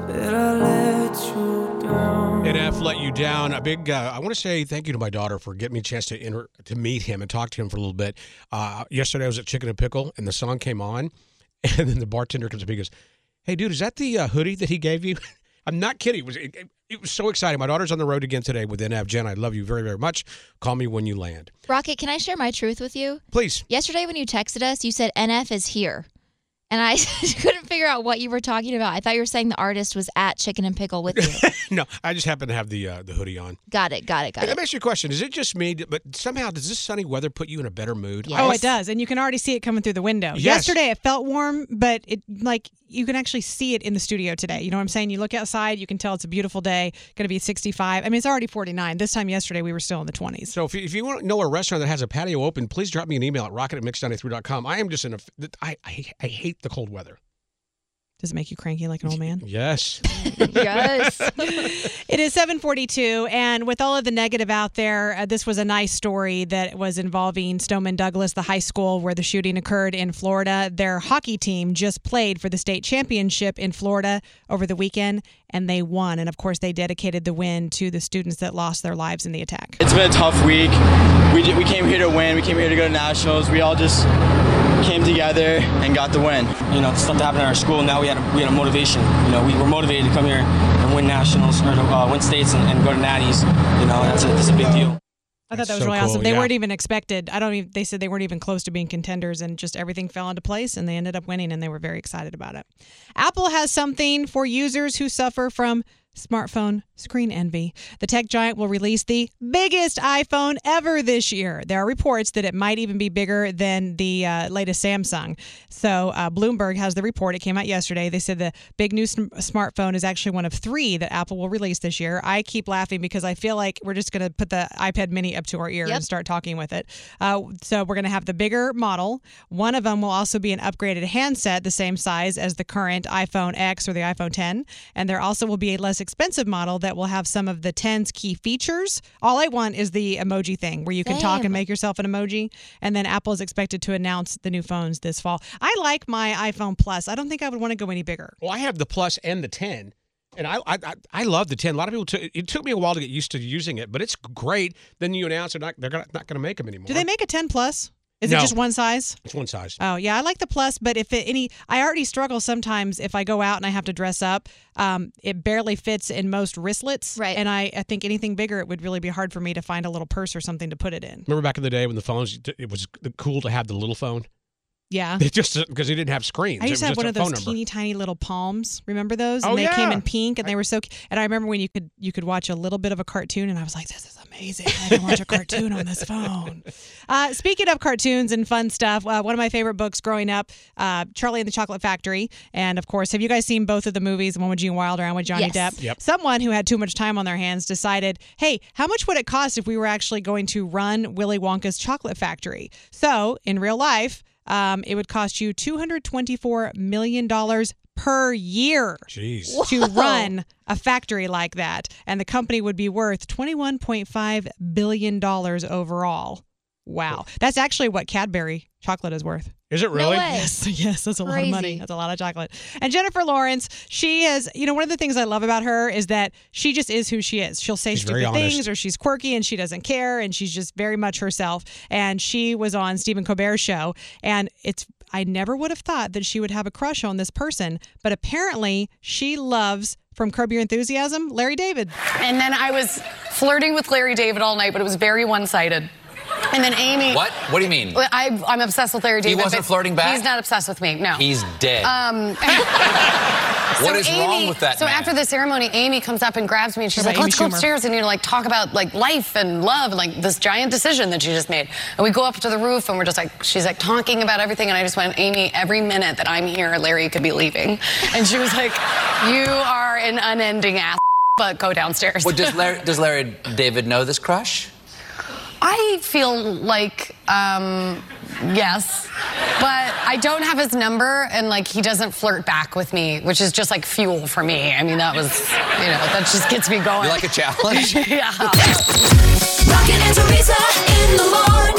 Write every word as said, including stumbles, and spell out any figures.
that I let you down. N F let you down. A big. Uh, I want to say thank you to my daughter for getting me a chance to inter- to meet him and talk to him for a little bit. Uh, yesterday I was at Chicken and Pickle, and the song came on, and then the bartender comes up and he goes, "Hey, dude, is that the uh, hoodie that he gave you?" I'm not kidding. It was it, it was so exciting. My daughter's on the road again today with N F. Jen, I love you very, very much. Call me when you land. Rocket, can I share my truth with you? Please. Yesterday when you texted us, you said N F is here. And I couldn't figure out what you were talking about. I thought you were saying the artist was at Chicken and Pickle with you. No, I just happen to have the uh, the hoodie on. Got it, got it, got Hey, it. let me ask you a question. Is it just me, but somehow does this sunny weather put you in a better mood? Yes. Oh, it does. And you can already see it coming through the window. Yes. Yesterday it felt warm, but it like you can actually see it in the studio today. You know what I'm saying? You look outside, you can tell it's a beautiful day, going to be sixty-five. I mean, it's already forty-nine. This time yesterday we were still in the twenties. So if you, if you want to know a restaurant that has a patio open, please drop me an email at rocket at mix ninety-three dot com. I am just in a, I, I, I hate the cold weather. Does it make you cranky like an old man? Yes. Yes. It is seven forty-two, and with all of the negative out there, uh, this was a nice story that was involving Stoneman Douglas, the high school where the shooting occurred in Florida. Their hockey team just played for the state championship in Florida over the weekend, and they won. And, of course, they dedicated the win to the students that lost their lives in the attack. It's been a tough week. We, did, we came here to win. We came here to go to nationals. We all just came together and got the win. You know, stuff that happened at our school. Now we had a, we had a motivation. You know, we were motivated to come here and win nationals or to uh, win states and, and go to natties. You know, that's a, that's a big deal. I thought That's that was so really cool, awesome. They yeah. weren't even expected. I don't even. They said they weren't even close to being contenders, and just everything fell into place, and they ended up winning, and they were very excited about it. Apple has something for users who suffer from smartphone screen envy. The tech giant will release the biggest iPhone ever this year. There are reports that it might even be bigger than the uh, latest Samsung. So uh, Bloomberg has the report. It came out yesterday. They said the big new sm- smartphone is actually one of three that Apple will release this year. I keep laughing because I feel like we're just going to put the iPad mini up to our ear Yep. and start talking with it. Uh, so we're going to have the bigger model. One of them will also be an upgraded handset, the same size as the current iPhone X or the iPhone ten. And there also will be a less expensive model that will have some of the ten's key features. All I want is the emoji thing where you can talk Same. and make yourself an emoji. And then Apple is expected to announce the new phones this fall. I like my iPhone Plus. I don't think I would want to go any bigger. Well, I have the Plus and the ten, and I I, I- I love the ten. A lot of people, t- it took me a while to get used to using it, but it's great. Then you announce they're not, they're gonna, not going to make them anymore. Do they make a ten Plus? Is No. it just one size? It's one size. Oh, yeah, I like the Plus, but if it, any, I already struggle sometimes if I go out and I have to dress up. Um, it barely fits in most wristlets. Right. And I, I think anything bigger, it would really be hard for me to find a little purse or something to put it in. Remember back in the day when the phones, it was cool to have the little phone? Yeah. They just because they didn't have screens. I used it to was have one just of a phone those number. teeny tiny little palms. Remember those? Oh, And they came yeah. in pink, and they were so. And I remember when you could you could watch a little bit of a cartoon, and I was like, "This is amazing! I can watch a cartoon on this phone." Uh, speaking of cartoons and fun stuff, uh, one of my favorite books growing up, uh, Charlie and the Chocolate Factory, and of course, have you guys seen both of the movies? The one with Gene Wilder and with Johnny Yes. Depp. Yep. Someone who had too much time on their hands decided, "Hey, how much would it cost if we were actually going to run Willy Wonka's Chocolate Factory?" So, in real life. Um, it would cost you two hundred twenty-four million dollars per year Jeez. to run a factory like that. And the company would be worth twenty-one point five billion dollars overall. Wow. That's actually what Cadbury chocolate is worth. Is it really? No way. Yes, yes, that's a lot of Crazy. money. That's a lot of chocolate. And Jennifer Lawrence, she has, you know, one of the things I love about her is that she just is who she is. She'll say She's very stupid honest. things or she's quirky and she doesn't care and she's just very much herself. And she was on Stephen Colbert's show, and it's I never would have thought that she would have a crush on this person, but apparently she loves, from Curb Your Enthusiasm, Larry David. And then I was flirting with Larry David all night, but it was very one-sided. And then Amy... What? What do you mean? Well, I, I'm obsessed with Larry David. wasn't but flirting back? He's not obsessed with me, no. He's dead. Um, What so is Amy, wrong with that So man? after the ceremony, Amy comes up and grabs me, and she's What like, about let's go Amy Schumer? upstairs and, you know, like, talk about, like, life and love and, like, this giant decision that she just made. And we go up to the roof, and we're just, like, she's, like, talking about everything, and I just went, Amy, every minute that I'm here, Larry could be leaving. And she was like, you are an unending ass, but go downstairs. Well, does Larry, does Larry David know this crush? I feel like, um, yes, but I don't have his number, and like he doesn't flirt back with me, which is just like fuel for me. I mean, that was, you know, that just gets me going. You like a challenge? Yeah. Rocket and Teresa in the morning.